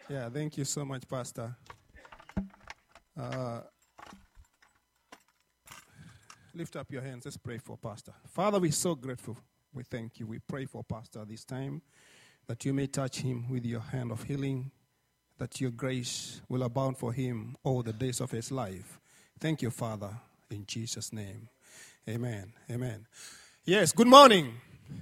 Yeah, thank you so much, Pastor. Lift up your hands. Let's pray for Pastor. Father, we're so grateful. We thank you. We pray for Pastor this time, that you may touch him with your hand of healing, that your grace will abound for him all the days of his life. Thank you, Father, in Jesus' name. Amen. Amen. Yes, good morning.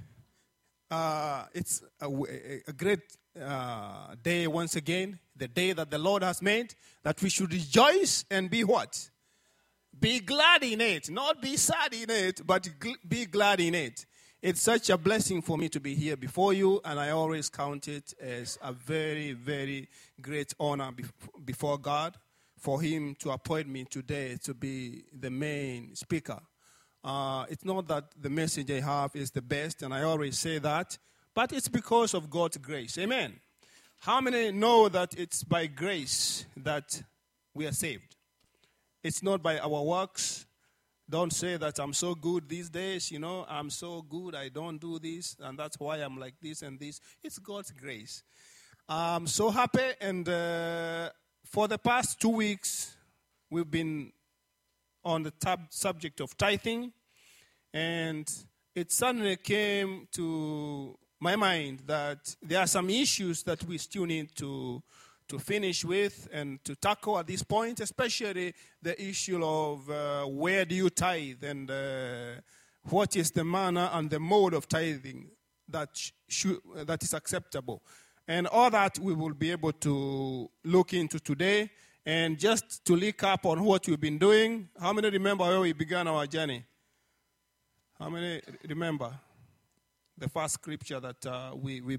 It's a great day once again, the day that the Lord has made, that we should rejoice and be what? Be glad in it. Not be sad in it, but be glad in it. It's such a blessing for me to be here before you, and I always count it as a very, very great honor before God for him to appoint me today to be the main speaker. It's not that the message I have is the best, and I always say that, but it's because of God's grace. Amen. How many know that it's by grace that we are saved? It's not by our works. Don't say that I'm so good these days, I'm so good, I don't do this, and that's why I'm like this and this. It's God's grace. I'm so happy, and for the past 2 weeks, we've been on the subject of tithing, and it suddenly came to my mind that there are some issues that we still need to finish with and to tackle at this point, especially the issue of where do you tithe and what is the manner and the mode of tithing that is acceptable. And all that we will be able to look into today. And just to recap on what we've been doing, how many remember where we began our journey? How many remember the first scripture that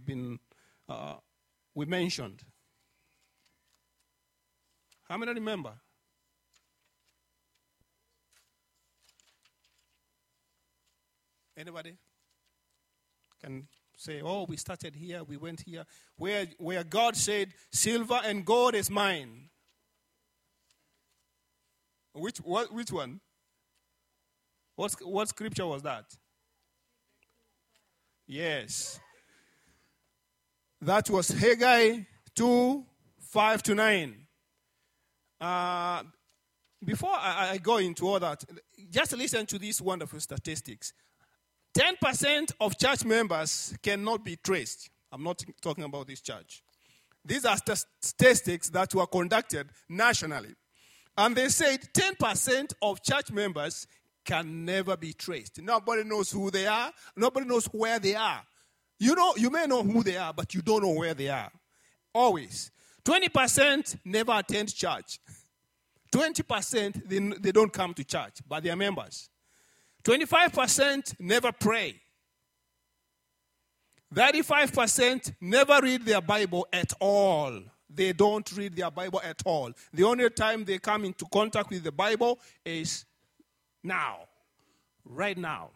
we mentioned? How many remember? Anybody can say, oh, we started here, we went here. Where God said, silver and gold is mine. Which one? What scripture was that? Yes. That was Haggai 2, 5-9. Before I go into all that, just listen to these wonderful statistics. 10% of church members cannot be traced. I'm not talking about this church. These are statistics that were conducted nationally. And they said 10% of church members can never be traced. Nobody knows who they are. Nobody knows where they are. You may know who they are, but you don't know where they are. Always. 20% never attend church. 20% they don't come to church, but they are members. 25% never pray. 35% never read their Bible at all. They don't read their Bible at all. The only time they come into contact with the Bible is now, right now.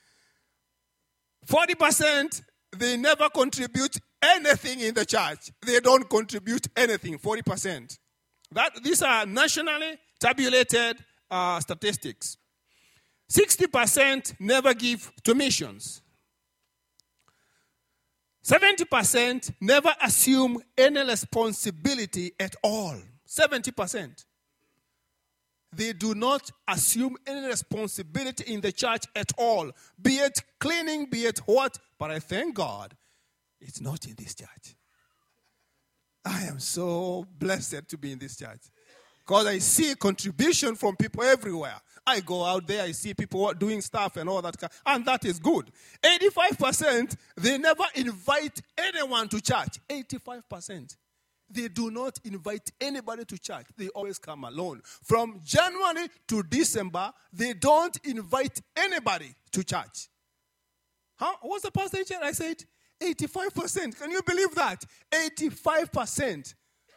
40%, they never contribute anything in the church. They don't contribute anything, 40%. These are nationally tabulated statistics. 60% never give to missions. 70% never assume any responsibility at all. 70%. They do not assume any responsibility in the church at all. Be it cleaning, be it what. But I thank God it's not in this church. I am so blessed to be in this church. Because I see contribution from people everywhere. I go out there, I see people doing stuff and all that. And that is good. 85%, they never invite anyone to church. 85%. They do not invite anybody to church. They always come alone. From January to December, they don't invite anybody to church. What's the percentage? I said 85%. Can you believe that? 85%.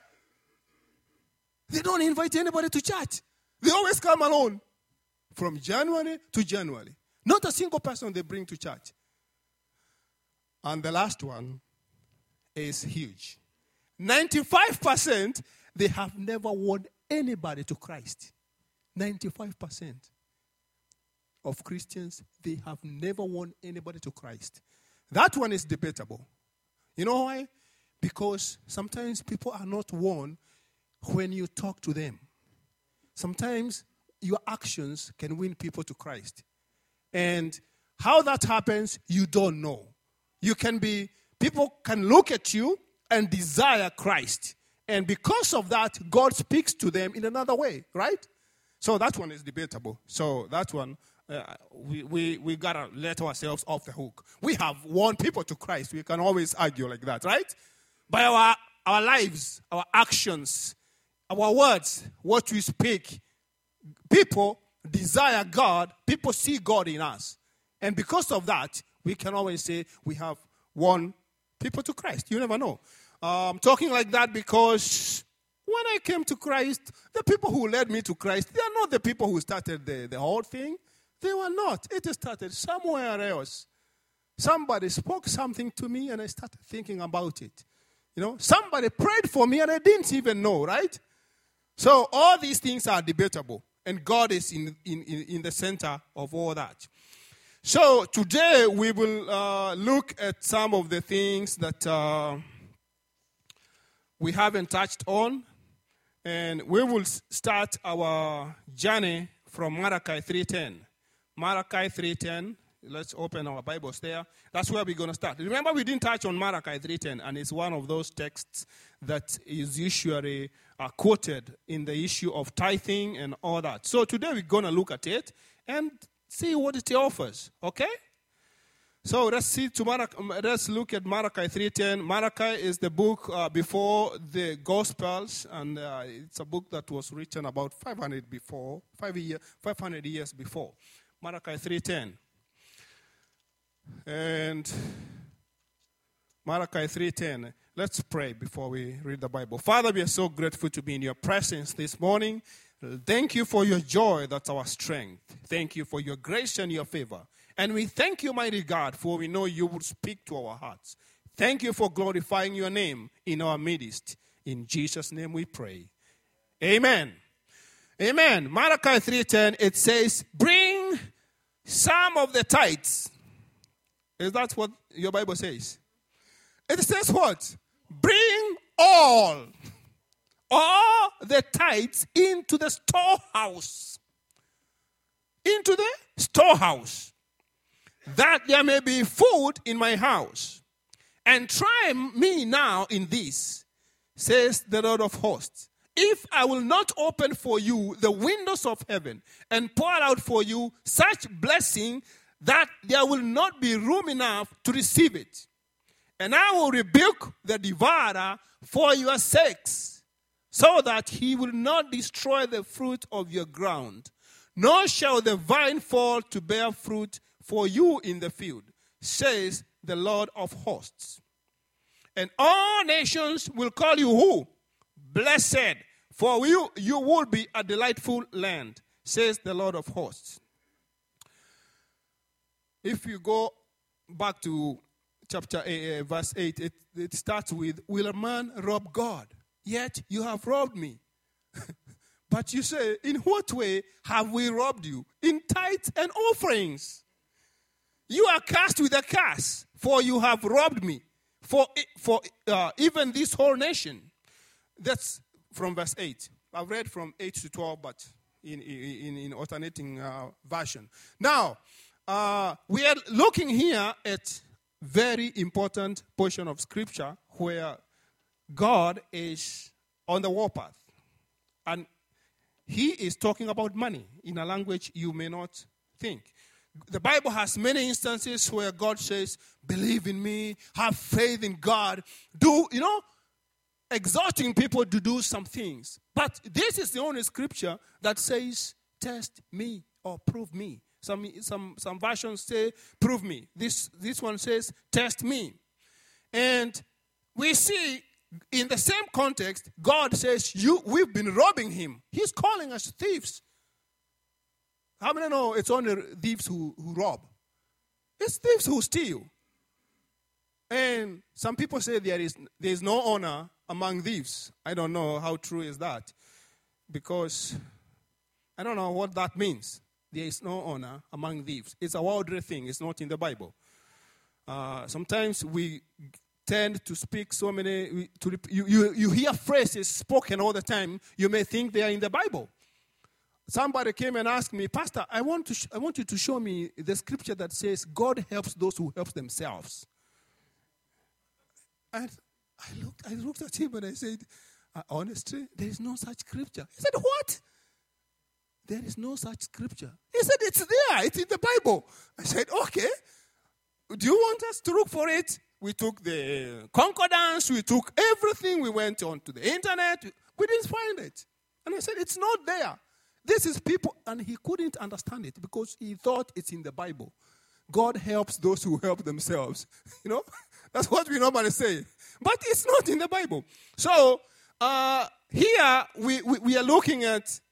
They don't invite anybody to church. They always come alone. From January to January. Not a single person they bring to church. And the last one is huge. 95%, they have never won anybody to Christ. 95% of Christians, they have never won anybody to Christ. That one is debatable. You know why? Because sometimes people are not won when you talk to them. Sometimes your actions can win people to Christ. And how that happens, you don't know. People can look at you and desire Christ. And because of that, God speaks to them in another way, right? So that one is debatable. So that one, we got to let ourselves off the hook. We have won people to Christ. We can always argue like that, right? By our lives, our actions, our words, what we speak, people desire God. People see God in us. And because of that, we can always say we have won people to Christ. You never know. I'm talking like that because when I came to Christ, the people who led me to Christ, they are not the people who started the whole thing. They were not. It started somewhere else. Somebody spoke something to me and I started thinking about it. Somebody prayed for me and I didn't even know, right? So all these things are debatable. And God is in the center of all that. So today we will look at some of the things that we haven't touched on. And we will start our journey from Malachi 3:10. Malachi 3:10. Let's open our Bibles there. That's where we're going to start. Remember, we didn't touch on Malachi 3:10, and it's one of those texts that is usually quoted in the issue of tithing and all that. So today we're going to look at it and see what it offers. Okay? So let's look at Malachi 3:10. Malachi is the book before the Gospels, and it's a book that was written about 500 years before. Malachi 3:10. And Malachi 3:10. Let's pray before we read the Bible. Father, we are so grateful to be in your presence this morning. Thank you for your joy, that's our strength. Thank you for your grace and your favor. And we thank you, mighty God, for we know you will speak to our hearts. Thank you for glorifying your name in our midst. In Jesus' name we pray. Amen. Amen. Malachi 3:10, it says, bring some of the tithes. Is that what your Bible says? It says what? Bring all the tithes into the storehouse. Into the storehouse. That there may be food in my house. And try me now in this, says the Lord of hosts. If I will not open for you the windows of heaven and pour out for you such blessing that there will not be room enough to receive it. And I will rebuke the devourer for your sakes, so that he will not destroy the fruit of your ground, nor shall the vine fall to bear fruit for you in the field, says the Lord of hosts. And all nations will call you who? Blessed, for you will be a delightful land, says the Lord of hosts. If you go back to chapter 8, verse 8, it starts with, will a man rob God? Yet you have robbed me. But you say, in what way have we robbed you? In tithes and offerings. You are cursed with a curse, for you have robbed me, for even this whole nation. That's from verse 8. I've read from 8 to 12, but in alternating version. Now, we are looking here at very important portion of Scripture where God is on the warpath. And he is talking about money in a language you may not think. The Bible has many instances where God says, believe in me, have faith in God. Exhorting people to do some things. But this is the only Scripture that says, test me or prove me. Some versions say, prove me. This one says, test me. And we see in the same context, God says, we've been robbing him. He's calling us thieves. How many know it's only thieves who rob? It's thieves who steal. And some people say there is no honor among thieves. I don't know how true is that. Because I don't know what that means. There is no honor among thieves. It's a worldly thing. It's not in the Bible. Sometimes we tend to speak so many, you hear phrases spoken all the time, you may think they are in the Bible. Somebody came and asked me, Pastor, I want you to show me the scripture that says God helps those who help themselves. And I looked at him and I said, honestly, there is no such scripture. He said, what? There is no such scripture. He said, it's there. It's in the Bible. I said, okay. Do you want us to look for it? We took the concordance. We took everything. We went on to the internet. We didn't find it. And I said, it's not there. This is people. And he couldn't understand it because he thought it's in the Bible. God helps those who help themselves. That's what we normally say. But it's not in the Bible. So here we are looking at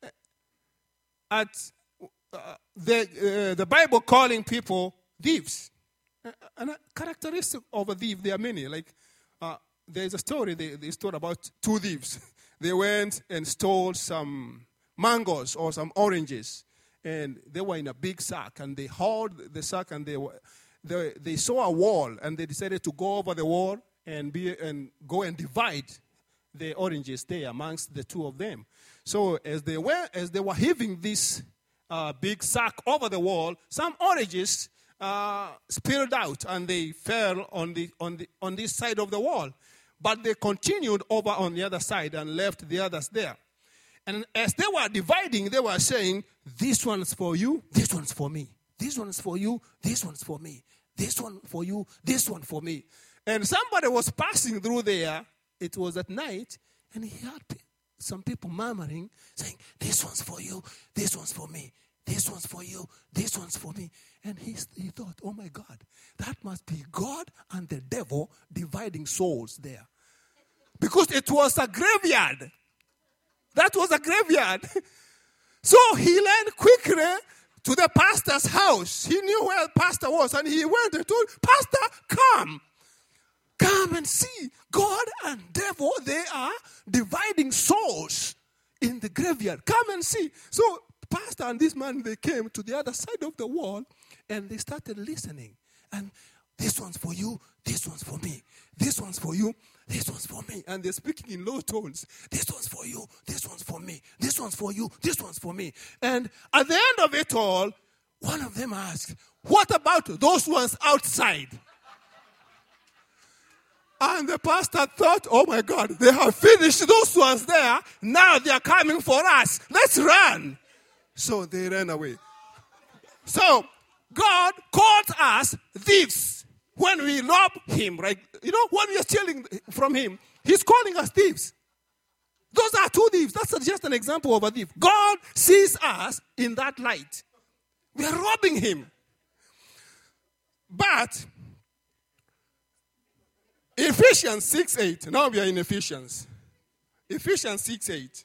the Bible calling people thieves. And a characteristic of a thief, there are many. Like there's a story they told about two thieves. They went and stole some mangoes or some oranges, and they were in a big sack. And they hauled the sack, and they saw a wall, and they decided to go over the wall and go and divide the oranges there amongst the two of them. So as they were heaving this big sack over the wall, some oranges spilled out and they fell on this side of the wall. But they continued over on the other side and left the others there. And as they were dividing, they were saying, this one's for you, this one's for me. This one's for you, this one's for me. This one for you, this one for me. And somebody was passing through there. It was at night, and he heard some people murmuring, saying, this one's for you, this one's for me. This one's for you, this one's for me. And he thought, oh my God, that must be God and the devil dividing souls there. Because it was a graveyard. That was a graveyard. So he ran quickly to the pastor's house. He knew where the pastor was, and he went and told, Pastor, come and see. God and devil, they are dividing souls in the graveyard. Come and see. So pastor and this man, they came to the other side of the wall, and they started listening. And this one's for you, this one's for me. This one's for you, this one's for me. And they're speaking in low tones. This one's for you, this one's for me. This one's for you, this one's for me. And at the end of it all, one of them asked, what about those ones outside? And the pastor thought, oh my God, they have finished those ones there. Now they are coming for us. Let's run. So they ran away. So God calls us thieves when we rob him, right? When we are stealing from him, he's calling us thieves. Those are two thieves. That's just an example of a thief. God sees us in that light. We are robbing him. But Ephesians 6:8. Now we are in Ephesians. Ephesians 6:8.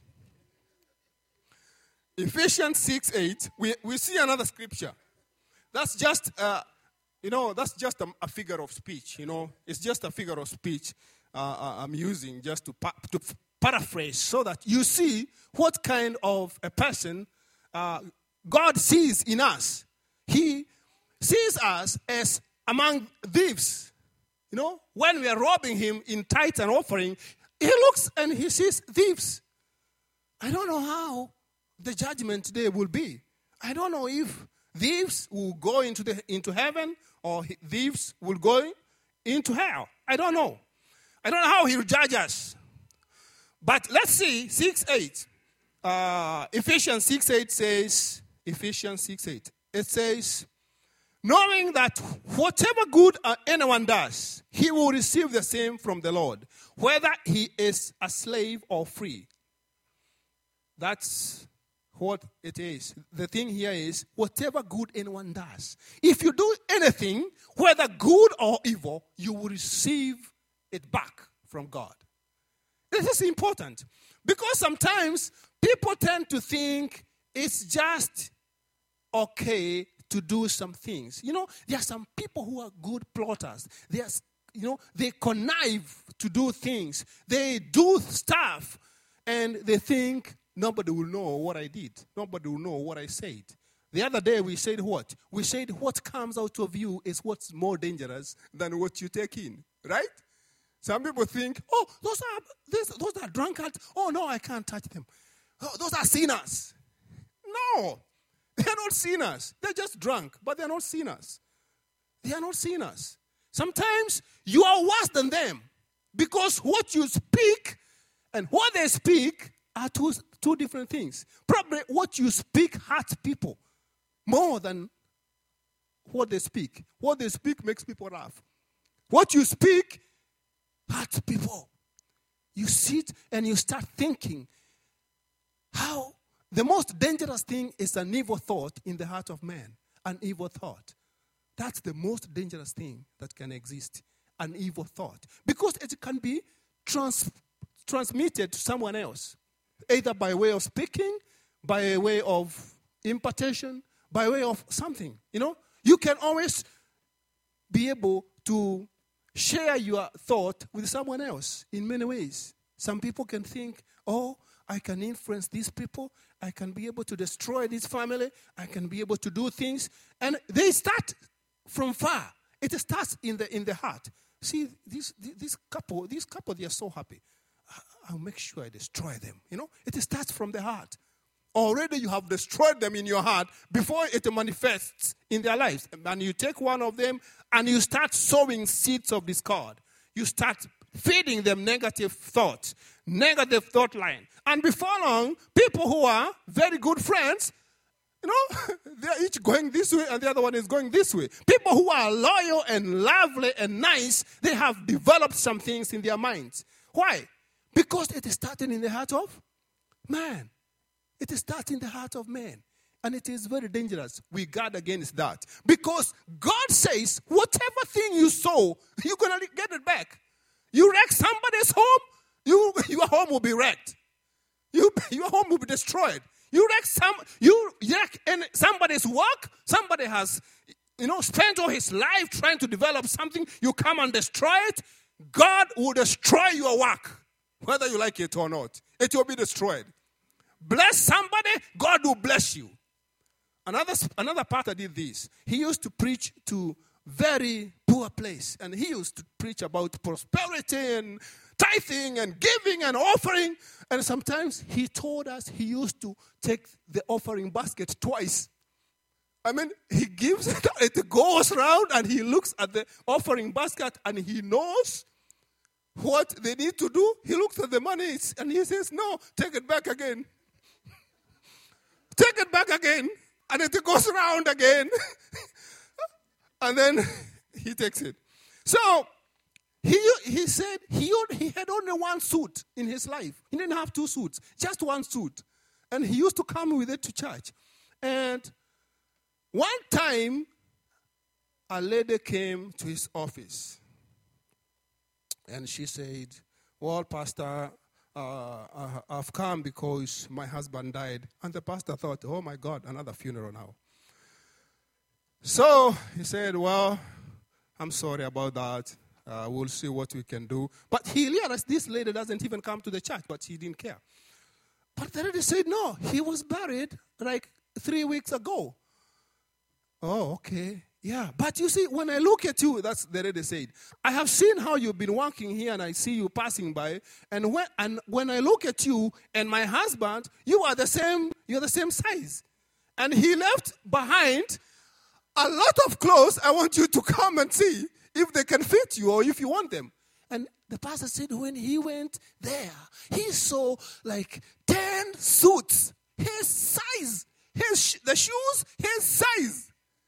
Ephesians 6:8. We see another scripture. That's just that's just a figure of speech. It's just a figure of speech I'm using just to paraphrase so that you see what kind of a person God sees in us. He sees us as among thieves. When we are robbing him in tithe and offering, he looks and he sees thieves. I don't know how the judgment day will be. I don't know if thieves will go into heaven or thieves will go into hell. I don't know. I don't know how he will judge us. But let's see, 6:8. Ephesians 6:8 says, Ephesians 6:8. It says, knowing that whatever good anyone does, he will receive the same from the Lord, whether he is a slave or free. That's what it is. The thing here is, whatever good anyone does, if you do anything, whether good or evil, you will receive it back from God. This is important because sometimes people tend to think it's just okay to do some things. There are some people who are good plotters. They connive to do things. They do stuff and they think nobody will know what I did. Nobody will know what I said. The other day we said what? We said what comes out of you is what's more dangerous than what you take in. Right? Some people think, oh, those are drunkards. Oh, no, I can't touch them. Oh, those are sinners. No, they are not sinners. They're just drunk, but they're not sinners. They are not sinners. Sometimes you are worse than them because what you speak and what they speak are two different things. Probably what you speak hurts people more than what they speak. What they speak makes people laugh. What you speak hurts people. You sit and you start thinking how the most dangerous thing is an evil thought in the heart of man. An evil thought. That's the most dangerous thing that can exist. An evil thought. Because it can be transmitted to someone else. Either by way of speaking, by way of impartation, by way of something. You can always be able to share your thought with someone else in many ways. Some people can think, oh, I can influence these people. I can be able to destroy this family. I can be able to do things. And they start from far. It starts in the heart. See, this couple, they are so happy. I'll make sure I destroy them. It starts from the heart. Already you have destroyed them in your heart before it manifests in their lives. And you take one of them and you start sowing seeds of discord. You start feeding them negative thoughts, negative thought line. And before long, people who are very good friends, they're each going this way and the other one is going this way. People who are loyal and lovely and nice, they have developed some things in their minds. Why? Because it is starting in the heart of man. It is starting in the heart of man. And it is very dangerous. We guard against that. Because God says, whatever thing you sow, you're going to get it back. You wreck somebody's home, your home will be wrecked. Your home will be destroyed. You wreck somebody's work. Somebody has, spent all his life trying to develop something. You come and destroy it. God will destroy your work, whether you like it or not. It will be destroyed. Bless somebody, God will bless you. Another pastor did this. He used to preach to very poor place, and he used to preach about prosperity and tithing and giving and offering. And sometimes he told us he used to take the offering basket twice. He gives it goes around and he looks at the offering basket and he knows what they need to do. He looks at the money and he says, no, take it back again. Take it back again. And it goes around again. And then he takes it. So he said he had only one suit in his life. He didn't have two suits, just one suit. And he used to come with it to church. And one time, a lady came to his office. And she said, well, Pastor, I've come because my husband died. And the pastor thought, oh my God, another funeral now. So he said, well, I'm sorry about that. We'll see what we can do. But he realized this lady doesn't even come to the church, but he didn't care. But the lady said, no, he was buried like 3 weeks ago. Oh, okay. Yeah, but you see, when I look at you, that's the lady said, I have seen how you've been working here and I see you passing by. And when I look at you and my husband, you're the same size. And he left behind a lot of clothes. I want you to come and see if they can fit you or if you want them. And the pastor said when he went there, he saw like 10 suits, his size, the shoes, his size.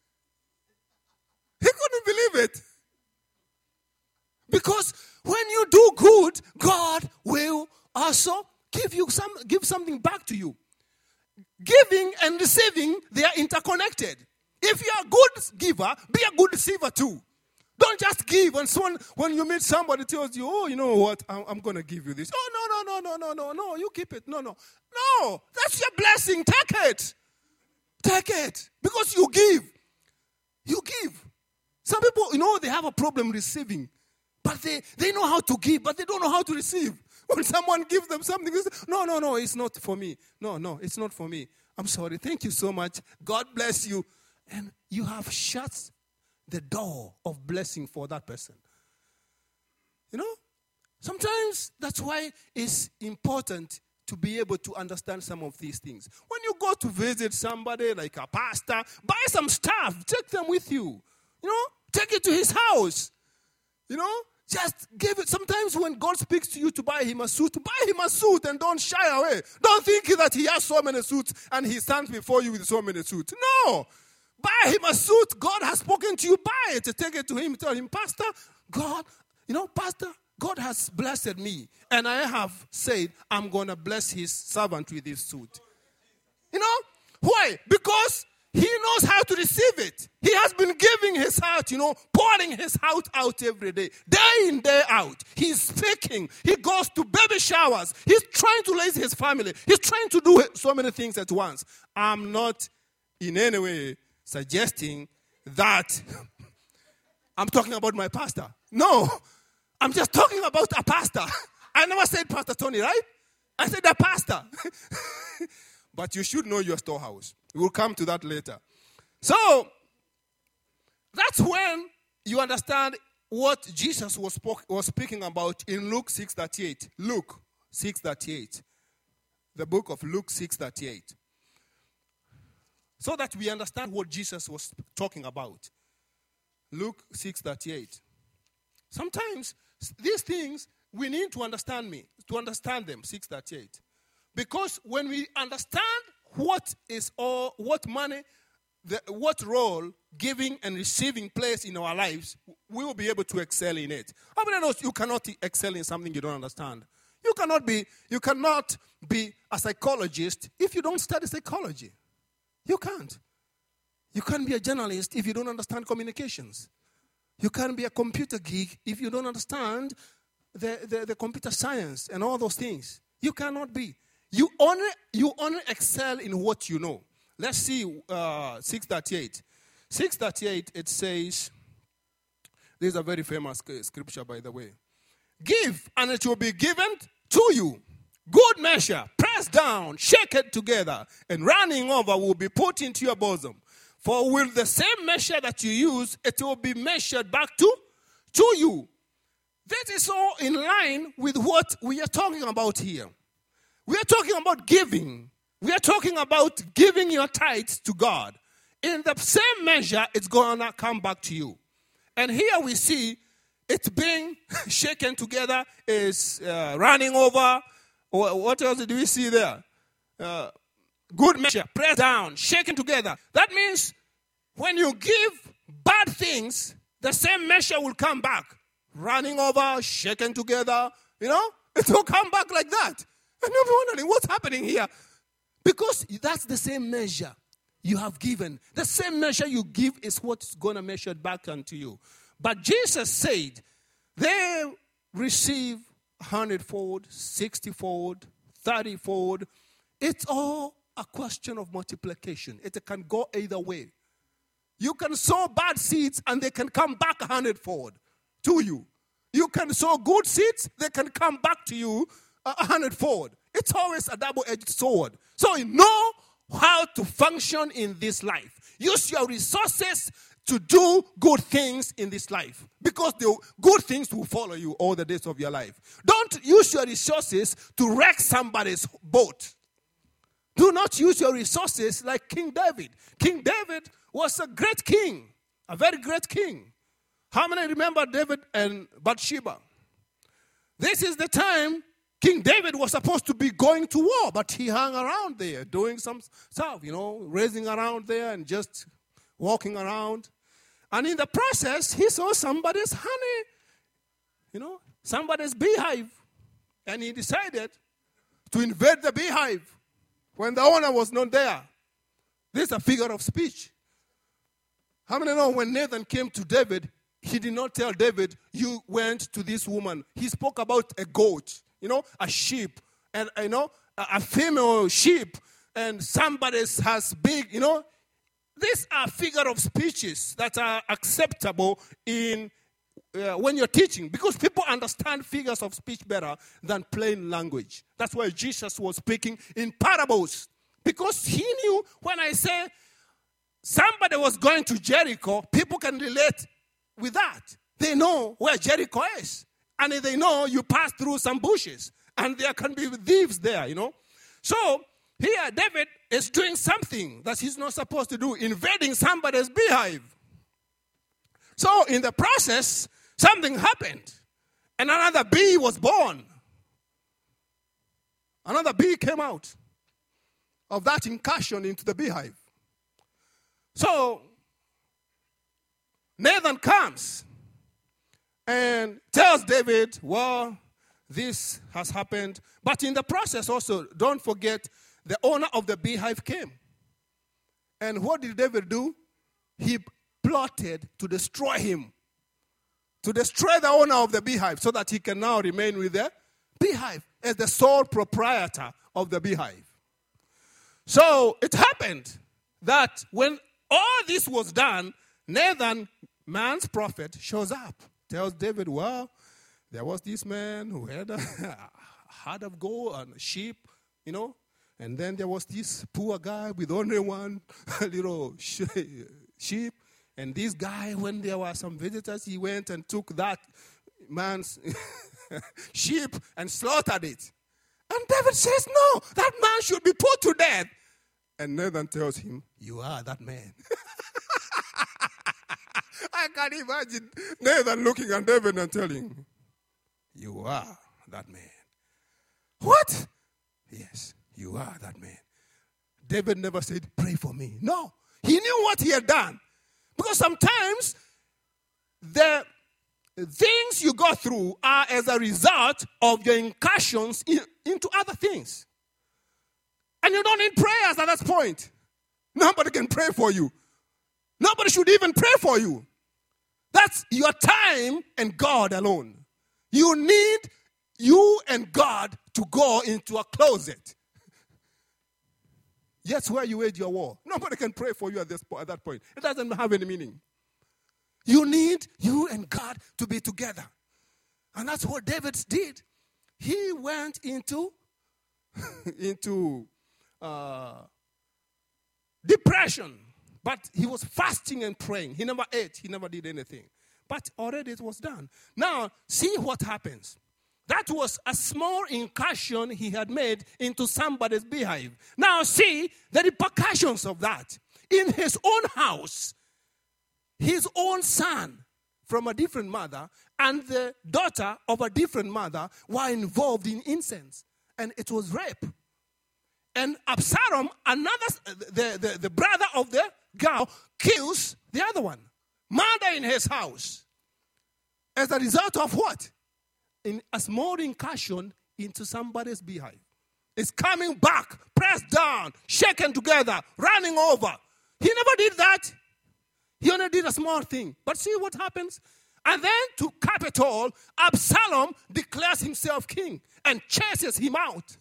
He couldn't believe it. Because when you do good, God will also give something back to you. Giving and receiving, they are interconnected. If you are a good giver, be a good receiver too. Don't just give and when you meet somebody tells you, oh, you know what, I'm going to give you this. Oh, no, you keep it. No, that's your blessing. Take it. Because you give. Some people, they have a problem receiving. But they know how to give, but they don't know how to receive. When someone gives them something, they say, no, it's not for me. No, it's not for me. I'm sorry. Thank you so much. God bless you. And you have shut the door of blessing for that person. Sometimes that's why it's important to be able to understand some of these things. When you go to visit somebody like a pastor, buy some stuff, take them with you. Take it to his house. Just give it. Sometimes when God speaks to you to buy him a suit and don't shy away. Don't think that he has so many suits and he stands before you with so many suits. No. Buy him a suit. God has spoken to you. Buy it. Take it to him. Tell him, Pastor, Pastor, God has blessed me. And I have said, I'm going to bless his servant with this suit. Why? Because he knows how to receive it. He has been giving his heart, pouring his heart out every day. Day in, day out. He's speaking. He goes to baby showers. He's trying to raise his family. He's trying to do so many things at once. I'm not in any way suggesting that I'm talking about my pastor. No. I'm just talking about a pastor. I never said Pastor Tony, right? I said a pastor. But you should know your storehouse. We'll come to that later. So, that's when you understand what Jesus was speaking about in Luke 6:38. Luke 6:38. The book of Luke 6:38. So that we understand what Jesus was talking about. Luke 6:38. Sometimes these things we need to understand them. 6:38. Because when we understand what role giving and receiving plays in our lives, we will be able to excel in it. How many knows you cannot excel in something you don't understand? You cannot be a psychologist if you don't study psychology. You can't. You can't be a journalist if you don't understand communications. You can't be a computer geek if you don't understand the computer science and all those things. You cannot be. You only excel in what you know. Let's see 6:38. 6:38, it says, this is a very famous scripture, by the way. Give, and it will be given to you. Good measure, pressed down, shake it together, and running over will be put into your bosom. For with the same measure that you use, it will be measured back to you. That is all in line with what we are talking about here. We are talking about giving. We are talking about giving your tithes to God. In the same measure, it's going to come back to you. And here we see it being shaken together, is running over. What else do we see there? Good measure, pressed down, shaken together. That means when you give bad things, the same measure will come back. Running over, shaken together, it will come back like that. And you'll be wondering, what's happening here? Because that's the same measure you have given. The same measure you give is what's going to measure back unto you. But Jesus said, they receive 100-fold, 60-fold, 30-fold. It's all a question of multiplication. It can go either way. You can sow bad seeds and they can come back 100-fold to you. You can sow good seeds, they can come back to you 100-fold. It's always a double-edged sword. So you know how to function in this life. Use your resources to do good things in this life, because the good things will follow you all the days of your life. Don't use your resources to wreck somebody's boat. Do not use your resources like King David. King David was a great king, a very great king. How many remember David and Bathsheba? This is the time King David was supposed to be going to war, but he hung around there doing some stuff, racing around there and just walking around. And in the process, he saw somebody's honey, somebody's beehive. And he decided to invade the beehive when the owner was not there. This is a figure of speech. How many know when Nathan came to David, he did not tell David, you went to this woman. He spoke about a goat, a sheep, and, a female sheep, and somebody has big, These are figure of speeches that are acceptable in when you're teaching, because people understand figures of speech better than plain language. That's why Jesus was speaking in parables, because he knew when I say somebody was going to Jericho, people can relate with that. They know where Jericho is. and they know you pass through some bushes, and there can be thieves there, So here David is doing something that he's not supposed to do, invading somebody's beehive. So in the process, something happened, and another bee was born. Another bee came out of that incursion into the beehive. So Nathan comes and tells David, well, this has happened. But in the process also, don't forget, the owner of the beehive came. And what did David do? He plotted to destroy him. To destroy the owner of the beehive so that he can now remain with the beehive as the sole proprietor of the beehive. So it happened that when all this was done, Nathan, man's prophet, shows up. Tells David, well, there was this man who had a herd of goat and sheep, and then there was this poor guy with only one little sheep. And this guy, when there were some visitors, he went and took that man's sheep and slaughtered it. And David says, no, that man should be put to death. And Nathan tells him, you are that man. I can imagine Nathan looking at David and telling him, you are that man. What? Yes, you are that man. David never said, pray for me. No, he knew what he had done. Because sometimes the things you go through are as a result of your incursions into other things. And you don't need prayers at that point. Nobody can pray for you. Nobody should even pray for you. That's your time and God alone. You need you and God to go into a closet. That's where you wage your war. Nobody can pray for you at that point. It doesn't have any meaning. You need you and God to be together. And that's what David did. He went into depression. But he was fasting and praying. He never ate. He never did anything. But already it was done. Now, see what happens. That was a small incursion he had made into somebody's beehive. Now, see the repercussions of that. In his own house, his own son from a different mother and the daughter of a different mother were involved in incest. And it was rape. And Absalom, the brother of the girl, kills the other one. Murder in his house. As a result of what? In a small incursion into somebody's beehive. It's coming back, pressed down, shaken together, running over. He never did that. He only did a small thing. But see what happens? And then to cap it all, Absalom declares himself king and chases him out.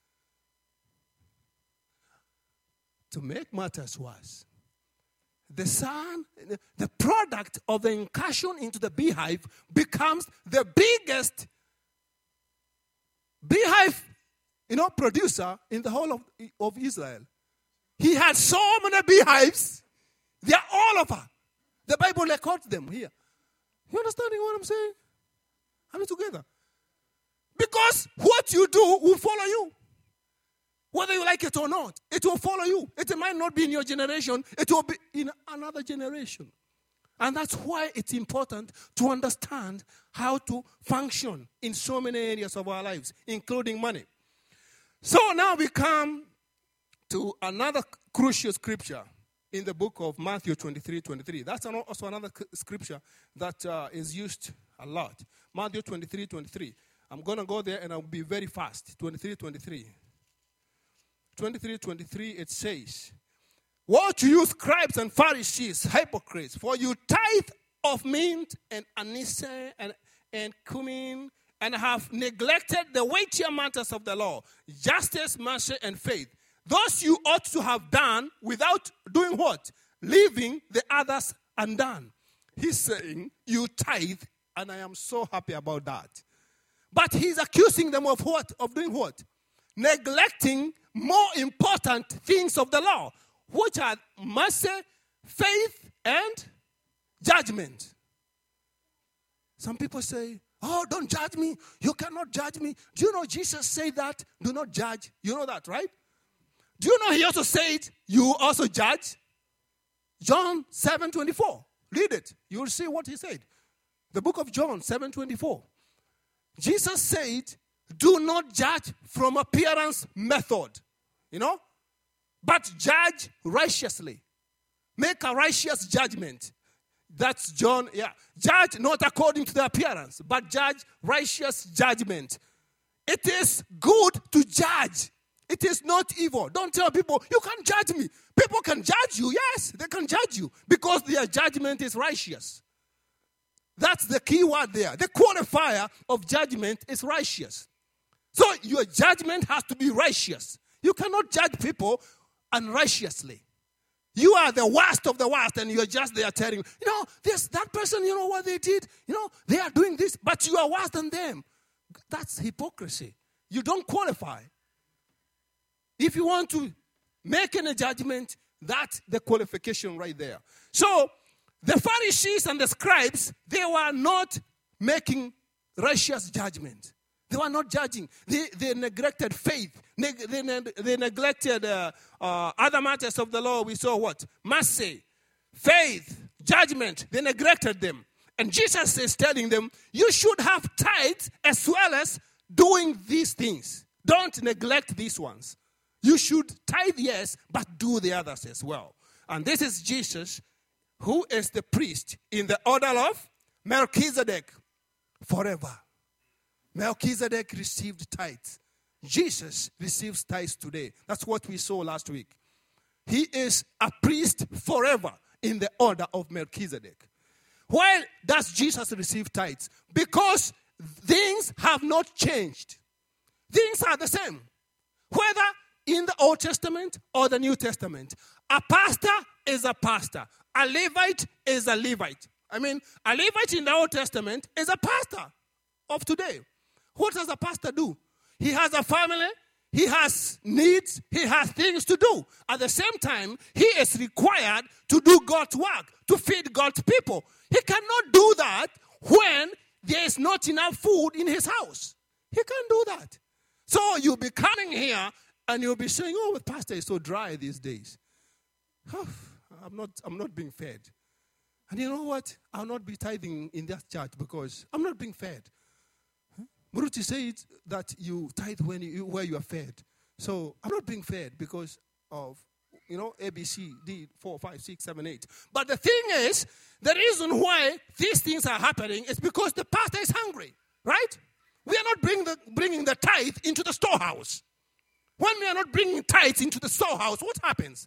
To make matters worse, the son, the product of the incursion into the beehive becomes the biggest beehive, producer in the whole of Israel. He had so many beehives. They are all over. The Bible records them here. You understanding what I'm saying? Are we together? Because what you do will follow you. Whether you like it or not, it will follow you. It might not be in your generation. It will be in another generation. And that's why it's important to understand how to function in so many areas of our lives, including money. So now we come to another crucial scripture in the book of Matthew 23:23. That's also another scripture that is used a lot. Matthew 23:23. I'm going to go there and I'll be very fast. 23:23. 23:23, it says, woe to you, scribes and Pharisees, hypocrites, for you tithe of mint and anise and cumin, and have neglected the weightier matters of the law, justice, mercy, and faith. Those you ought to have done without doing what? Leaving the others undone. He's saying, you tithe, and I am so happy about that. But he's accusing them of what? Of doing what? Neglecting more important things of the law, which are mercy, faith, and judgment. Some people say, Oh, don't judge me. You cannot judge me. Do you know Jesus said that? Do not judge. You know that, right? Do you know he also said, you also judge? John 7:24. Read it. You will see what he said. The book of John 7:24. Jesus said, do not judge from appearance method. You know? But judge righteously. Make a righteous judgment. That's John, Judge not according to the appearance, but judge righteous judgment. It is good to judge. It is not evil. Don't tell people, you can't judge me. People can judge you. Yes, they can judge you because their judgment is righteous. That's the key word there. The qualifier of judgment is righteous. So your judgment has to be righteous. You cannot judge people unrighteously. You are the worst of the worst, and you're just there telling, that person, you know what they did? They are doing this, but you are worse than them. That's hypocrisy. You don't qualify. If you want to make any judgment, that's the qualification right there. So, the Pharisees and the scribes, they were not making righteous judgment. They were not judging. They neglected faith. They neglected other matters of the law. We saw what? Mercy, faith, judgment. They neglected them. And Jesus is telling them, you should have tithes as well as doing these things. Don't neglect these ones. You should tithe, yes, but do the others as well. And this is Jesus, who is the priest in the order of Melchizedek forever. Melchizedek received tithes. Jesus receives tithes today. That's what we saw last week. He is a priest forever in the order of Melchizedek. Why does Jesus receive tithes? Because things have not changed. Things are the same. Whether in the Old Testament or the New Testament. A pastor is a pastor. A Levite is a Levite. A Levite in the Old Testament is a pastor of today. What does a pastor do? He has a family, he has needs, he has things to do. At the same time, he is required to do God's work, to feed God's people. He cannot do that when there is not enough food in his house. He can't do that. So you'll be coming here and you'll be saying, oh, the pastor is so dry these days. I'm not being fed. And you know what? I'll not be tithing in that church because I'm not being fed. Muruti said that you tithe where you are fed. So I'm not being fed because of, A, B, C, D, 4, 5, 6, 7, 8. But the thing is, the reason why these things are happening is because the pastor is hungry, right? We are not bringing the tithe into the storehouse. When we are not bringing tithes into the storehouse, what happens?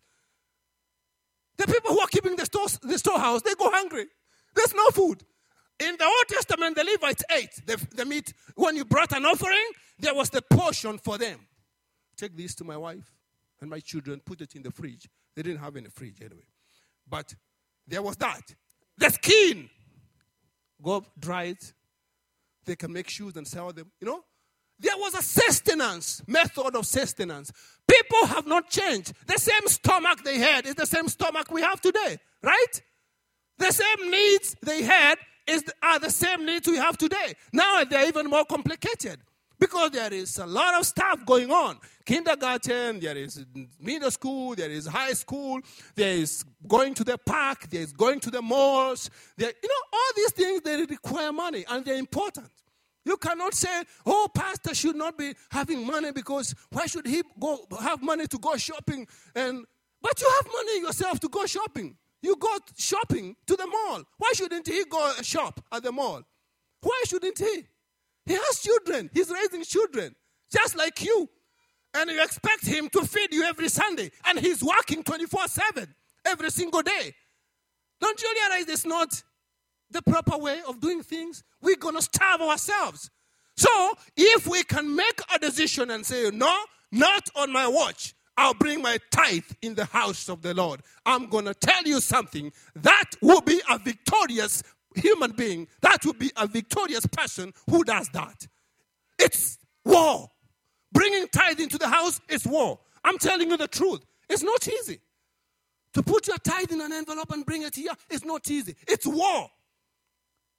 The people who are keeping the storehouse, they go hungry. There's no food. In the Old Testament, the Levites ate the meat. When you brought an offering, there was the portion for them. Take this to my wife and my children, put it in the fridge. They didn't have any fridge anyway. But there was that. The skin, go dry it. They can make shoes and sell them. There was a sustenance, method of sustenance. People have not changed. The same stomach they had is the same stomach we have today, right? The same needs they had are the same needs we have today. Now they're even more complicated because there is a lot of stuff going on. Kindergarten, there is middle school, there is high school, there is going to the park, there is going to the malls. All these things, they require money and they're important. You cannot say, oh, pastor should not be having money because why should he have money to go shopping? But you have money yourself to go shopping. You go shopping to the mall. Why shouldn't he go shop at the mall? Why shouldn't he? He has children. He's raising children, just like you. And you expect him to feed you every Sunday. And he's working 24/7 every single day. Don't you realize it's not the proper way of doing things? We're going to starve ourselves. So if we can make a decision and say, no, not on my watch, I'll bring my tithe in the house of the Lord. I'm going to tell you something. That will be a victorious human being. That will be a victorious person who does that. It's war. Bringing tithe into the house is war. I'm telling you the truth. It's not easy. To put your tithe in an envelope and bring it here is not easy. It's war.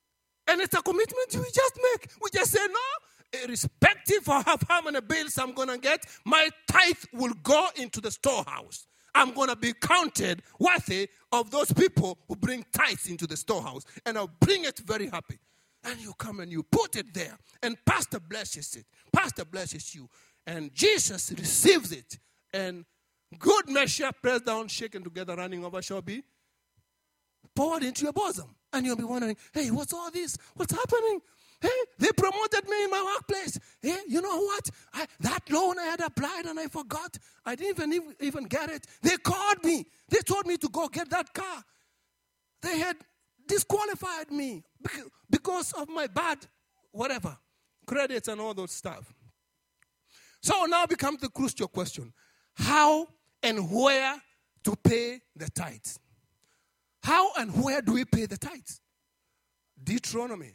And it's a commitment we just make. We just say, no, irrespective of how many bills I'm going to get, my tithe will go into the storehouse. I'm going to be counted worthy of those people who bring tithes into the storehouse. And I'll bring it very happy. And you come and you put it there. And pastor blesses it. Pastor blesses you. And Jesus receives it. And good measure, pressed down, shaken together, running over, shall be poured into your bosom. And you'll be wondering, hey, what's all this? What's happening? Hey, they promoted me in my workplace. Hey, you know what? That loan I had applied and I forgot. I didn't even get it. They called me. They told me to go get that car. They had disqualified me because of my bad, whatever, credits and all those stuff. So now becomes the crucial question. How and where to pay the tithes? How and where do we pay the tithes? Deuteronomy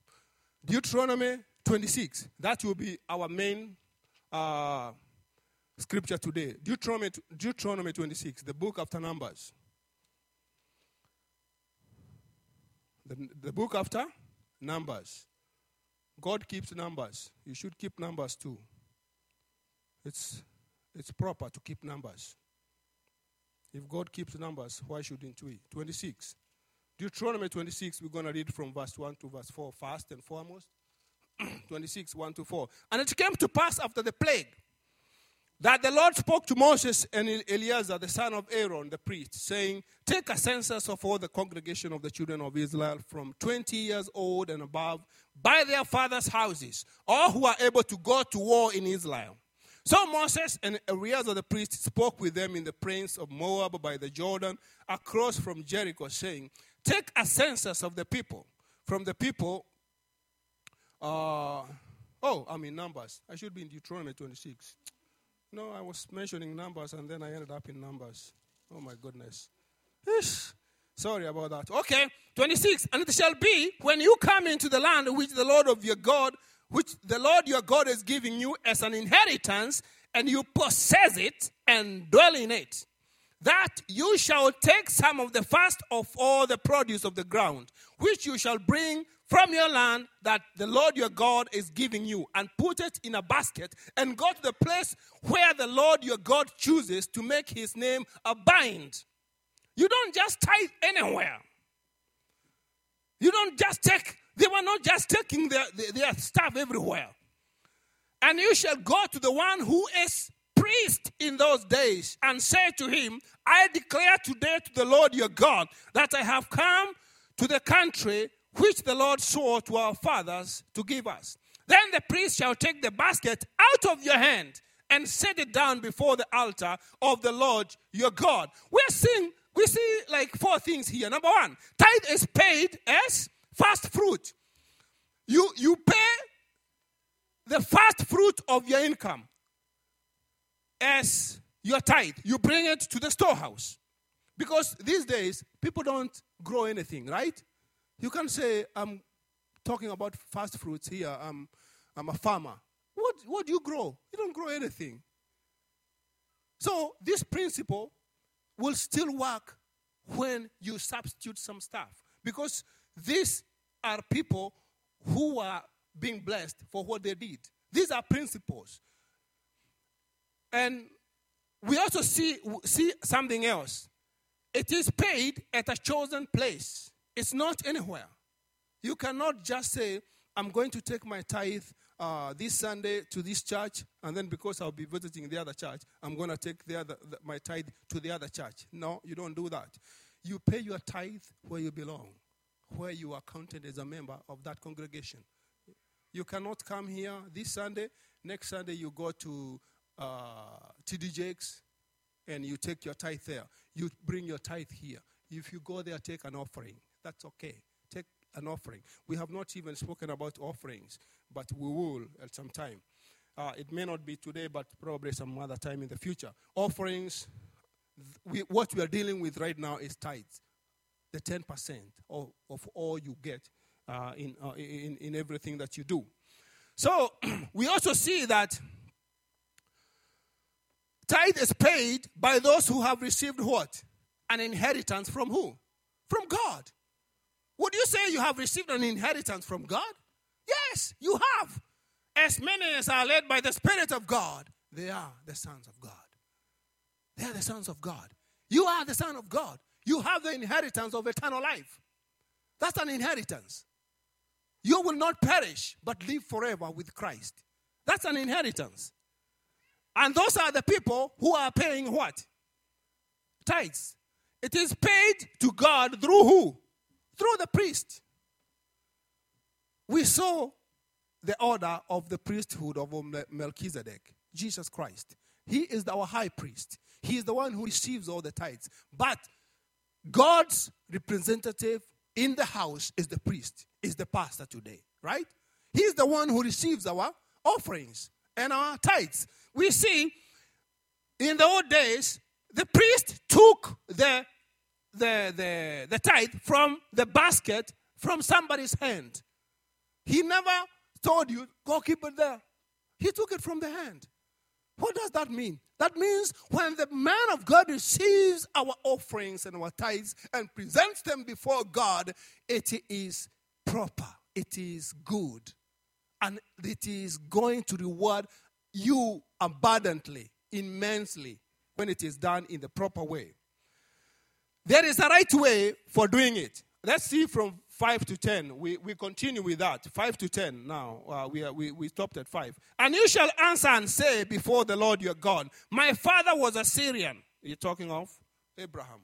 26. That will be our main scripture today. Deuteronomy 26, the book after Numbers. The book after Numbers. God keeps numbers. You should keep numbers too. It's proper to keep numbers. If God keeps numbers, why shouldn't we? 26. Deuteronomy 26, we're going to read from verse 1 to verse 4 first and foremost. 26, 1 to 4. And it came to pass after the plague that the Lord spoke to Moses and Eleazar, the son of Aaron, the priest, saying, take a census of all the congregation of the children of Israel from 20 years old and above by their fathers' houses, all who are able to go to war in Israel. So Moses and Eleazar the priest spoke with them in the plains of Moab by the Jordan, across from Jericho, saying, take a census of the people. From the people, Numbers. I should be in Deuteronomy 26. No, I was mentioning Numbers and then I ended up in Numbers. Oh my goodness. Sorry about that. Okay, 26. And it shall be when you come into the land which the Lord your God is giving you as an inheritance, and you possess it and dwell in it, that you shall take some of the first of all the produce of the ground, which you shall bring from your land that the Lord your God is giving you, and put it in a basket, and go to the place where the Lord your God chooses to make his name abide. You don't just tithe anywhere. You don't just take. They were not just taking their stuff everywhere. And you shall go to the one who is priest in those days and say to him, I declare today to the Lord your God that I have come to the country which the Lord swore to our fathers to give us. Then the priest shall take the basket out of your hand and set it down before the altar of the Lord your God. We see like four things here. Number one, tithe is paid as first fruit. You pay the first fruit of your income as your tithe. You bring it to the storehouse. Because these days, people don't grow anything, right? You can say, I'm talking about first fruits here. I'm a farmer. What do you grow? You don't grow anything. So this principle will still work when you substitute some stuff. Because these are people who are being blessed for what they did. These are principles. And we also see something else. It is paid at a chosen place. It's not anywhere. You cannot just say, I'm going to take my tithe this Sunday to this church, and then because I'll be visiting the other church, I'm going to take my tithe to the other church. No, you don't do that. You pay your tithe where you belong, where you are counted as a member of that congregation. You cannot come here this Sunday. Next Sunday you go to TD Jakes and you take your tithe there. You bring your tithe here. If you go there, take an offering. That's okay. Take an offering. We have not even spoken about offerings, but we will at some time. It may not be today, but probably some other time in the future. Offerings, what we are dealing with right now is tithes, the 10% of all you get in everything that you do. So we also see that tithe is paid by those who have received what? An inheritance from who? From God. Would you say you have received an inheritance from God? Yes, you have. As many as are led by the Spirit of God, they are the sons of God. They are the sons of God. You are the son of God. You have the inheritance of eternal life. That's an inheritance. You will not perish, but live forever with Christ. That's an inheritance. And those are the people who are paying what? Tithes. It is paid to God through who? Through the priest. We saw the order of the priesthood of Melchizedek, Jesus Christ. He is our high priest. He is the one who receives all the tithes. But God's representative in the house is the priest, is the pastor today, right? He's the one who receives our offerings and our tithes. We see in the old days, the priest took the tithe from the basket from somebody's hand. He never told you, go keep it there. He took it from the hand. What does that mean? That means when the man of God receives our offerings and our tithes and presents them before God, it is proper. It is good. And it is going to reward you abundantly, immensely, when it is done in the proper way. There is a right way for doing it. Let's see from 5 to 10. We continue with that. 5 to 10 now. We stopped at 5. And you shall answer and say before the Lord your God, my father was a Syrian. You're talking of Abraham.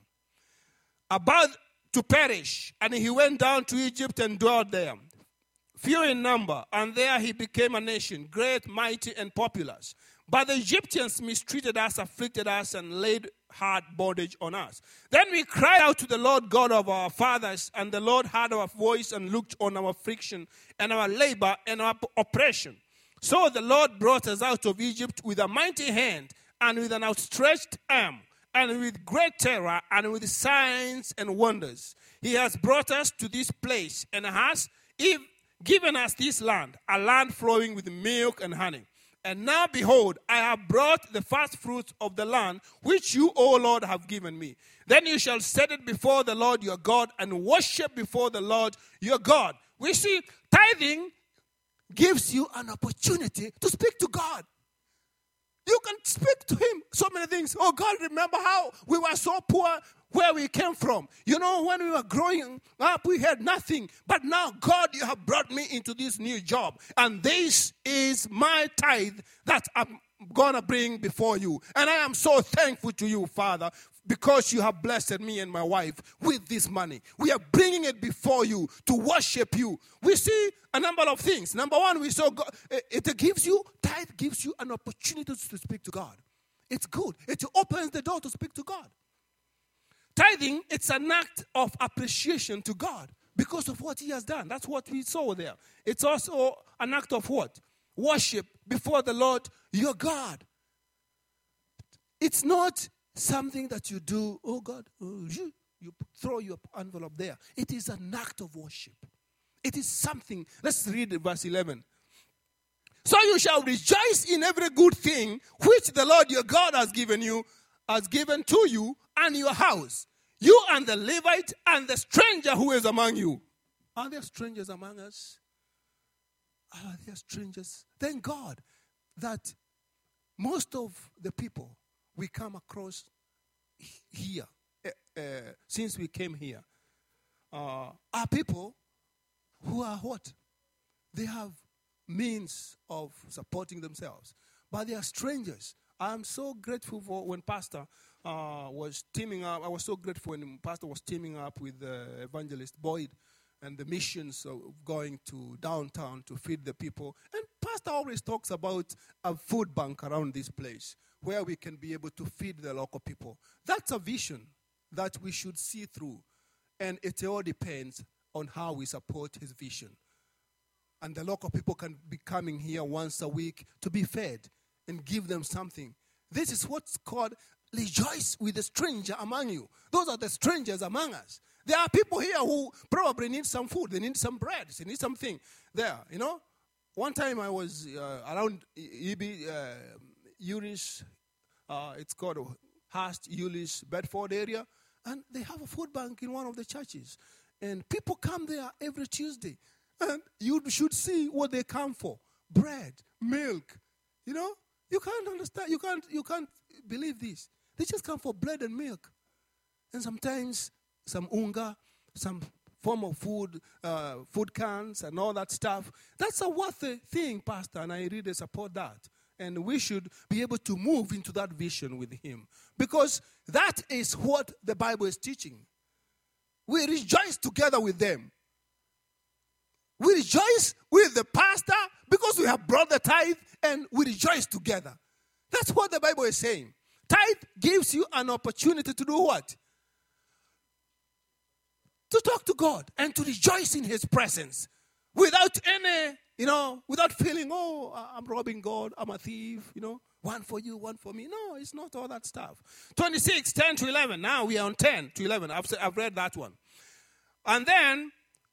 About to perish. And he went down to Egypt and dwelt there. Few in number. And there he became a nation, great, mighty, and populous. But the Egyptians mistreated us, afflicted us, and laid hard bondage on us. Then we cried out to the Lord God of our fathers, and the Lord heard our voice and looked on our affliction and our labor and our oppression. So the Lord brought us out of Egypt with a mighty hand and with an outstretched arm and with great terror and with signs and wonders. He has brought us to this place and has given us this land, a land flowing with milk and honey. And now, behold, I have brought the first fruits of the land, which you, O Lord, have given me. Then you shall set it before the Lord your God and worship before the Lord your God. We see tithing gives you an opportunity to speak to God. You can speak to him so many things. Oh, God, remember how we were so poor where we came from. You know, when we were growing up, we had nothing. But now, God, you have brought me into this new job. And this is my tithe that I'm going to bring before you. And I am so thankful to you, Father, because you have blessed me and my wife with this money. We are bringing it before you to worship you. We see a number of things. Number one, we saw God, tithe gives you an opportunity to speak to God. It's good. It opens the door to speak to God. Tithing, it's an act of appreciation to God because of what he has done. That's what we saw there. It's also an act of what? Worship before the Lord your God. It's not something that you do, oh God, you throw your envelope there. It is an act of worship. It is something. Let's read verse 11. So you shall rejoice in every good thing which the Lord your God has given to you and your house. You and the Levite and the stranger who is among you. Are there strangers among us? Are there strangers? Thank God that most of the people we come across here, since we came here, are people who are what? They have means of supporting themselves. But they are strangers. I'm so grateful for when Pastor was teaming up. I was so grateful when Pastor was teaming up with Evangelist Boyd and the missions of going to downtown to feed the people. And Pastor always talks about a food bank around this place where we can be able to feed the local people. That's a vision that we should see through. And it all depends on how we support his vision. And the local people can be coming here once a week to be fed and give them something. This is what's called rejoice with the stranger among you. Those are the strangers among us. There are people here who probably need some food. They need some bread. They need something there, you know. One time I was around Eunice, it's called Hurst, Eunice, Bedford area, and they have a food bank in one of the churches. And people come there every Tuesday. And you should see what they come for. Bread, milk. You know, you can't understand. You can't believe this. They just come for bread and milk. And sometimes some unga, some form of food, food cans and all that stuff. That's a worthy thing, Pastor, and I really support that. And we should be able to move into that vision with him. Because that is what the Bible is teaching. We rejoice together with them. We rejoice with the pastor because we have brought the tithe and we rejoice together. That's what the Bible is saying. Tithe gives you an opportunity to do what? To talk to God and to rejoice in his presence without any, without feeling, I'm robbing God, I'm a thief, one for you, one for me. No, it's not all that stuff. 26, 10 to 11. Now we are on 10 to 11. I've read that one. And then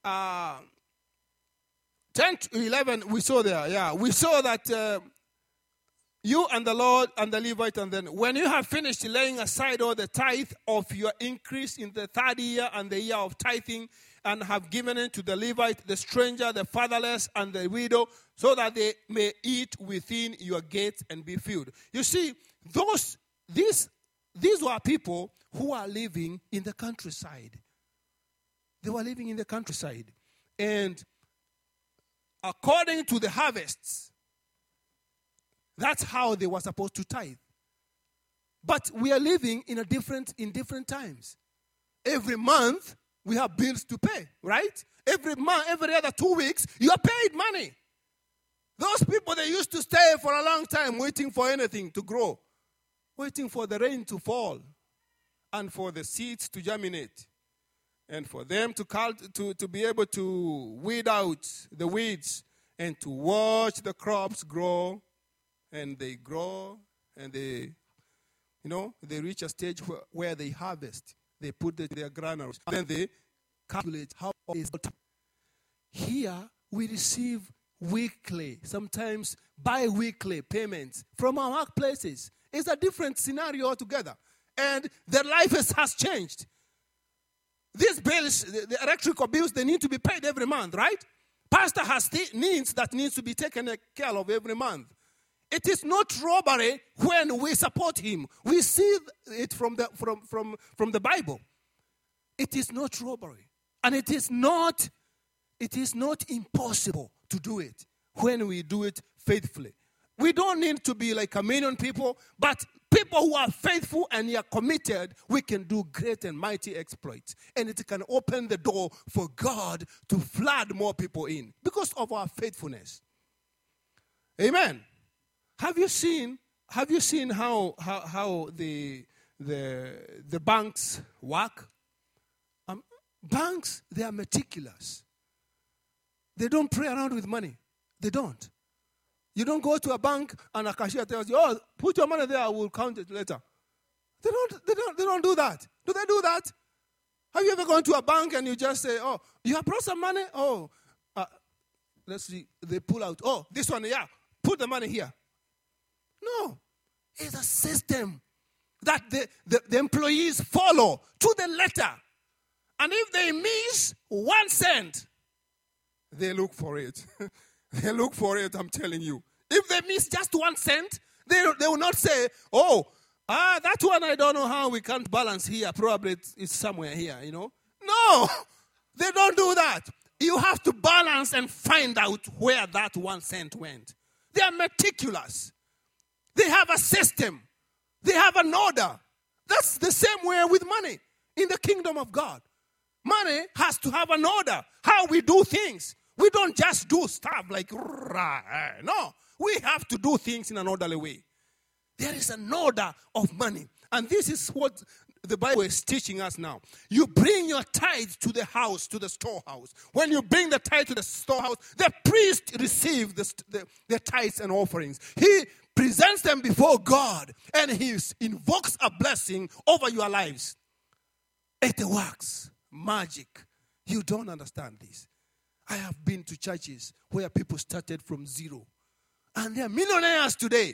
10 to 11, we saw there. Yeah, we saw that you and the Lord and the Levite, and then when you have finished laying aside all the tithe of your increase in the third year and the year of tithing, and have given it to the Levite, the stranger, the fatherless, and the widow, so that they may eat within your gates and be filled. You see, these were people who are living in the countryside. They were living in the countryside. And according to the harvests, that's how they were supposed to tithe. But we are living in different times. Every month, we have bills to pay, right? Every month, every other 2 weeks, you are paid money. Those people, they used to stay for a long time waiting for anything to grow, waiting for the rain to fall, and for the seeds to germinate, and for them to be able to weed out the weeds, and to watch the crops grow, and they grow, and they reach a stage where they harvest. They put their granules. And then they calculate how is it. Here, we receive weekly, sometimes bi-weekly payments from our workplaces. It's a different scenario altogether. And their life has changed. These bills, the electrical bills, they need to be paid every month, right? Pastor has needs that needs to be taken care of every month. It is not robbery when we support him. We see it from the Bible. It is not robbery. And it is not impossible to do it when we do it faithfully. We don't need to be like a million people, but people who are faithful and are committed, we can do great and mighty exploits. And it can open the door for God to flood more people in because of our faithfulness. Amen. Have you seen how the banks work? Banks, they are meticulous. They don't play around with money. They don't. You don't go to a bank and a cashier tells you, put your money there, I will count it later. They don't do that. Do they do that? Have you ever gone to a bank and you just say, you have brought some money? Let's see. They pull out. This one, yeah. Put the money here. No. It's a system that the employees follow to the letter. And if they miss 1 cent, they look for it. They look for it, I'm telling you. If they miss just 1 cent, they will not say, that one I don't know how we can't balance here. Probably it's somewhere here, No, they don't do that. You have to balance and find out where that 1 cent went. They are meticulous. They have a system. They have an order. That's the same way with money in the kingdom of God. Money has to have an order. How we do things. We don't just do stuff like, no. We have to do things in an orderly way. There is an order of money. And this is what the Bible is teaching us now. You bring your tithe to the house, to the storehouse. When you bring the tithe to the storehouse, the priest receives the tithes and offerings. He presents them before God, and he invokes a blessing over your lives. It works. Magic. You don't understand this. I have been to churches where people started from zero, and they are millionaires today.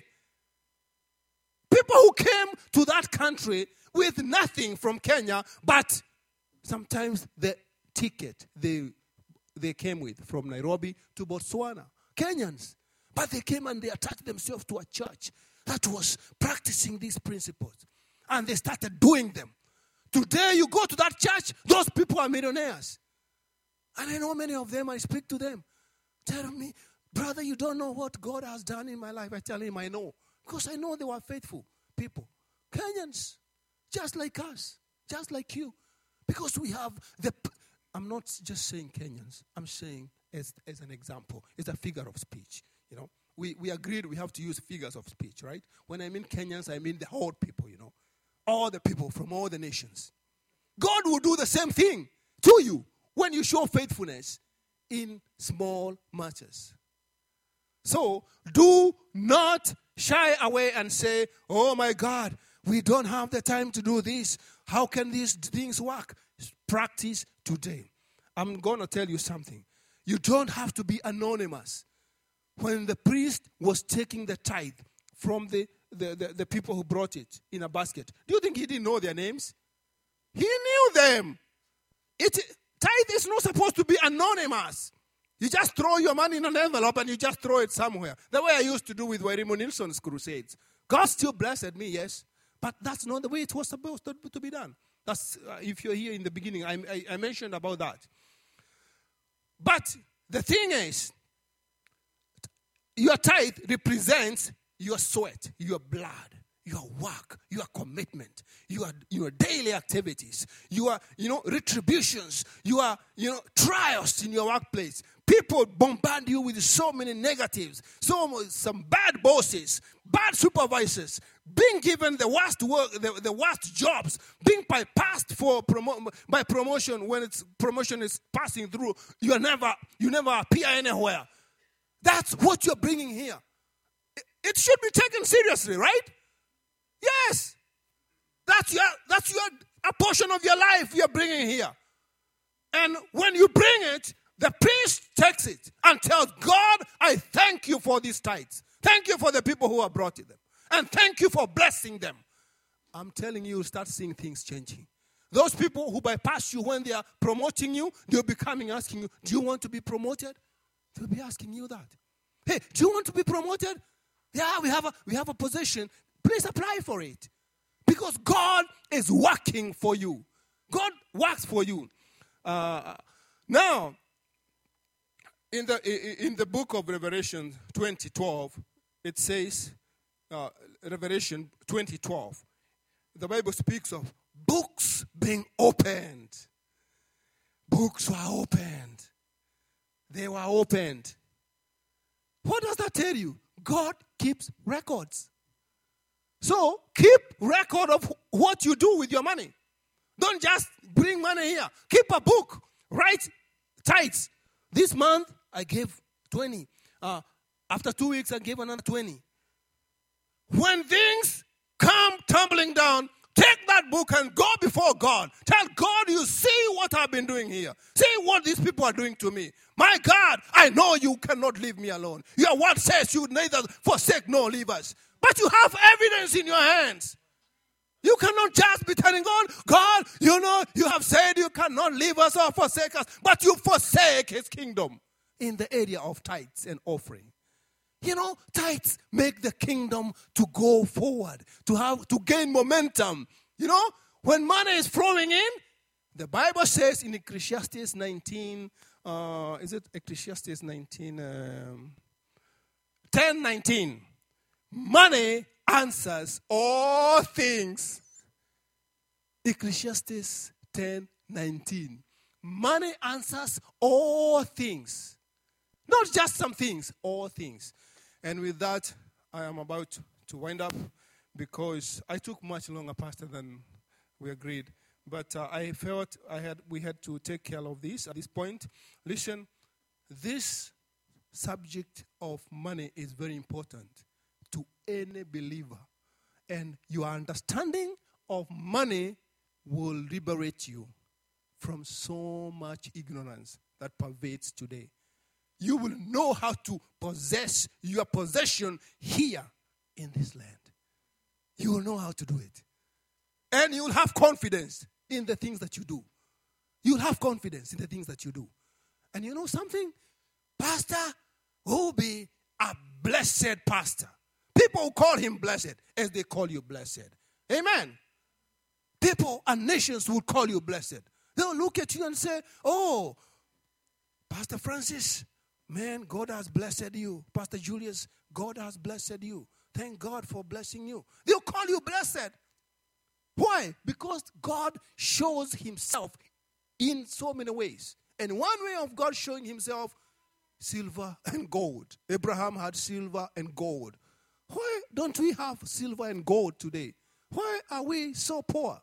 People who came to that country with nothing from Kenya, but sometimes the ticket they came with from Nairobi to Botswana. Kenyans. But they came and they attached themselves to a church that was practicing these principles. And they started doing them. Today you go to that church, those people are millionaires. And I know many of them, I speak to them. Tell me, brother, you don't know what God has done in my life. I tell him, I know. Because I know they were faithful people. Kenyans, just like us, just like you. Because we have I'm not just saying Kenyans. I'm saying as an example. It's a figure of speech. You know, we agreed we have to use figures of speech, right? When I mean Kenyans, I mean the whole people, you know. All the people from all the nations. God will do the same thing to you when you show faithfulness in small matters. So, do not shy away and say, oh my God, we don't have the time to do this. How can these things work? Practice today. I'm going to tell you something. You don't have to be anonymous. When the priest was taking the tithe from the people who brought it in a basket, do you think he didn't know their names? He knew them. Tithe is not supposed to be anonymous. You just throw your money in an envelope and you just throw it somewhere. The way I used to do with Wairimu Nilsson's crusades. God still blessed me, yes. But that's not the way it was supposed to be done. That's if you're here in the beginning, I mentioned about that. But the thing is, your tithe represents your sweat, your blood, your work, your commitment, your daily activities, your retributions, your trials in your workplace. People bombard you with so many negatives, some bad bosses, bad supervisors, being given the worst work, the worst jobs, being bypassed by promotion when promotion is passing through. You never appear anywhere. That's what you're bringing here. It should be taken seriously, right? Yes. That's a portion of your life you're bringing here. And when you bring it, the priest takes it and tells God, I thank you for these tithes. Thank you for the people who have brought them. And thank you for blessing them. I'm telling you, start seeing things changing. Those people who bypass you when they are promoting you, they'll be coming asking you, do you want to be promoted? They'll be asking you that. Hey, do you want to be promoted? Yeah, we have a position. Please apply for it. Because God is working for you. God works for you. Now, in the book of Revelation 20:12, it says, Revelation 20:12, the Bible speaks of books being opened. Books were opened. They were opened. What does that tell you? God keeps records. So, keep record of what you do with your money. Don't just bring money here. Keep a book. Write tithes. This month, I gave 20. After 2 weeks, I gave another 20. When things come tumbling down, take that book and go before God. Tell God, you see what I've been doing here. See what these people are doing to me. My God, I know you cannot leave me alone. Your word says you neither forsake nor leave us. But you have evidence in your hands. You cannot just be telling God, you have said you cannot leave us or forsake us. But you forsake his kingdom in the area of tithes and offering. Tithes make the kingdom to go forward, to gain momentum. When money is flowing in, the Bible says in Ecclesiastes 19, is it Ecclesiastes 19, 10:19, money answers all things. Ecclesiastes 10:19, money answers all things. Not just some things, all things. And with that, I am about to wind up because I took much longer, Pastor, than we agreed. But I felt we had to take care of this at this point. Listen, this subject of money is very important to any believer. And your understanding of money will liberate you from so much ignorance that pervades today. You will know how to possess your possession here in this land. You will know how to do it. And you will have confidence in the things that you do. you'll have confidence in the things that you do. And you know something? Pastor will be a blessed pastor. People will call him blessed as they call you blessed. Amen. People and nations will call you blessed. They'll look at you and say, oh, Pastor Francis, man, God has blessed you. Pastor Julius, God has blessed you. Thank God for blessing you. They'll call you blessed. Why? Because God shows himself in so many ways. And one way of God showing himself, silver and gold. Abraham had silver and gold. Why don't we have silver and gold today? Why are we so poor?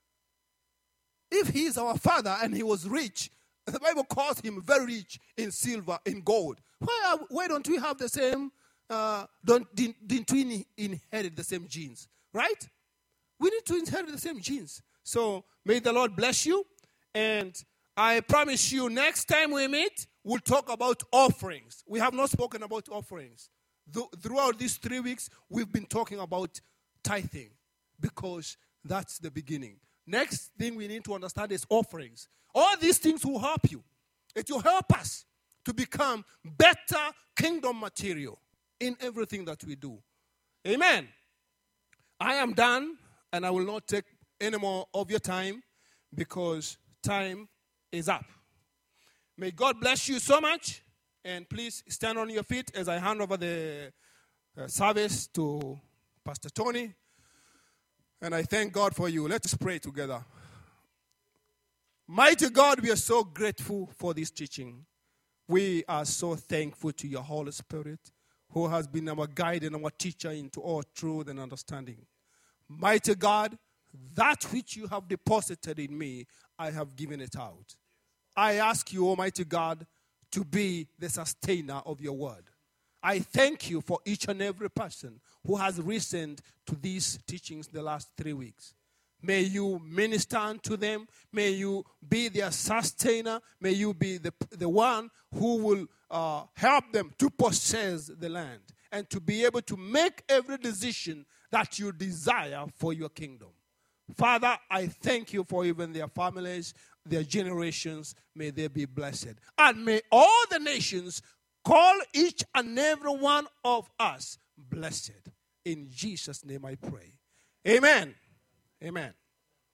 If he is our father and he was rich, the Bible calls him very rich in silver and gold. Why don't we have the same, didn't we inherit the same genes? Right? We need to inherit the same genes. So may the Lord bless you. And I promise you, next time we meet, we'll talk about offerings. We have not spoken about offerings. Throughout these 3 weeks, we've been talking about tithing because that's the beginning. Next thing we need to understand is offerings. All these things will help you. It will help us to become better kingdom material in everything that we do. Amen. I am done, and I will not take any more of your time because time is up. May God bless you so much. And please stand on your feet as I hand over the service to Pastor Tony. And I thank God for you. Let's pray together. Mighty God, we are so grateful for this teaching. We are so thankful to your Holy Spirit, who has been our guide and our teacher into all truth and understanding. Mighty God, that which you have deposited in me, I have given it out. I ask you, Almighty God, to be the sustainer of your word. I thank you for each and every person who has listened to these teachings the last 3 weeks. May you minister unto them. May you be their sustainer. May you be the one who will help them to possess the land and to be able to make every decision that you desire for your kingdom. Father, I thank you for even their families, their generations. May they be blessed. And may all the nations call each and every one of us blessed. In Jesus' name I pray. Amen. Amen.